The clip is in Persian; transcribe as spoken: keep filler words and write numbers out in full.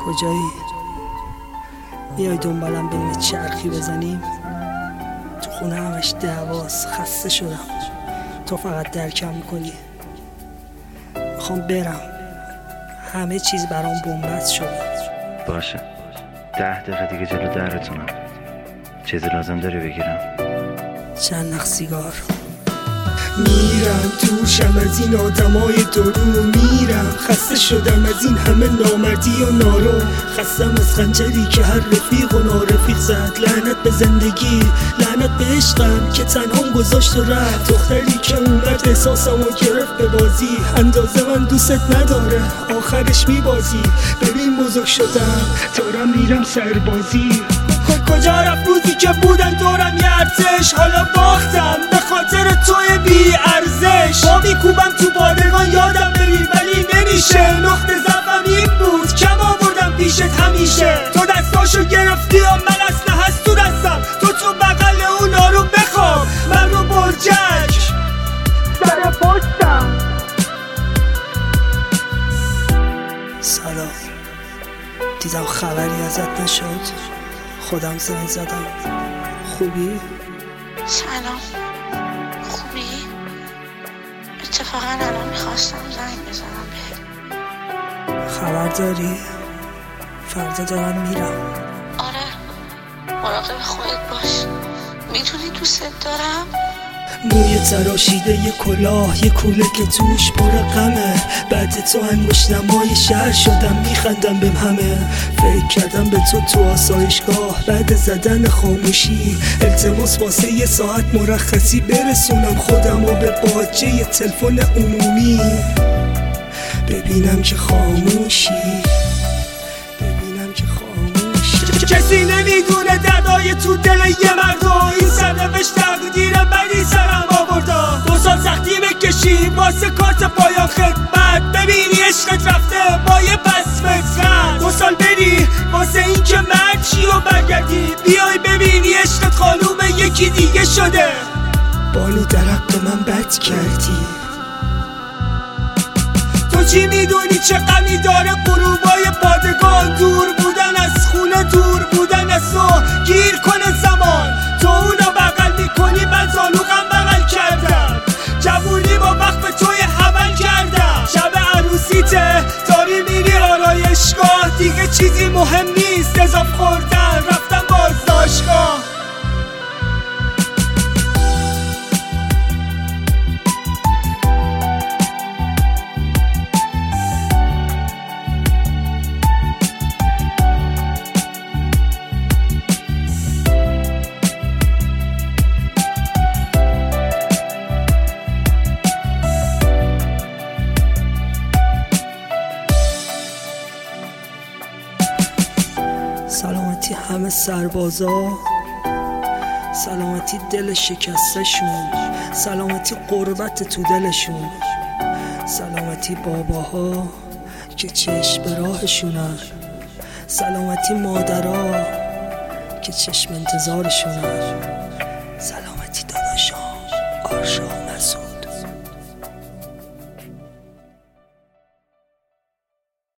کجایی؟ میای دنبالم بریم چرخی بزنیم؟ تو خونه همش دعواست، خسته شدم، تو فقط درکم میکنی. میخوام برم، همه چیز برام بنبست شده. باشه، ده دقیقه دیگه جلو درتونم. چیزی لازم داری بگیرم؟ چند نخ سیگار. میرم توشم از این آدمای درو، میرم خسته شدم از این همه نامردی و نارو. خستم از خنجری که هر رفیق و نارفیق زد. لعنت به زندگی، لعنت به عشقم که تنهام گذاشت و رفت. دختری که اومد احساسم و گرفت به بازی. اندازه من دوست نداره، آخرش میبازی. ببین بزرگ شدم، دارم میرم سربازی. کجا رفت روزی که بودن دورم یه ارزش؟ حالا باختم به خاطر توی بی ارزش. با میکوبم تو پادگان یادم بری ولی نمیشه. نقطه ضعفم این بود، کم آوردم پیشت همیشه. تو دستاشو گرفتی و من اصلا هست تو دستم. تو تو بغل اونا رو بخواب، من رو برجک سر پشتم. سلام، دیدم خبری ازت نشد، خودم زنگ زدم. خوبی؟ سلام، خوبی؟ اتفاقا الان میخواستم زنگ بزنم بهت. خبر داری؟ فردا دارم میرم. آره، مراقب خودت باش. میدونی دوست دارم؟ موی تراشیده یه کلاه، یه کوله که توش پر غمه. بعد تو انگشت نمای شهر شدم، میخندم بهم همه. فکر کردم به تو تو آسایشگاه، بعد زدن خاموشی. التماس واسه یه ساعت مرخصی برسونم خودم و به باجه یه تلفن عمومی. ببینم که خاموشی، ببینم که خاموشی. کسی نمیدونه دردای تو دل یه مردو. این سرنوشت تقدیر بدی سرم آوردا. دو سال سختی بکشی واسه کارت پایان خدمت. ببینی عشقت رفته با یه پس فطرت. دو سال بری واسه این که مرد چی و برگردی. بیای ببینی عشقت خانوم یکی دیگه شده. بانو در حق من بد کردی. تو چی میدونی چه غمی داره غروبای پادگان؟ دور بودن از خونه، دور بودن از تو. گیر کنه زمان، تو اونو بغل میکنی، من زانوغم بغل کردم. جوونی با وقت توی حمل کردم. شب عروسیته داری میری آرایشگاه. دیگه چیزی مهم نیست، اضاف خوردن رفتم بازداشتگاه. سلامتی همه سربازا، سلامتی دل شکسته شون، سلامتی قربت تو دلشون، سلامتی باباها که چشم به راهشونن، سلامتی مادرها که چشم انتظارشونن، سلامتی داداشام آرشام.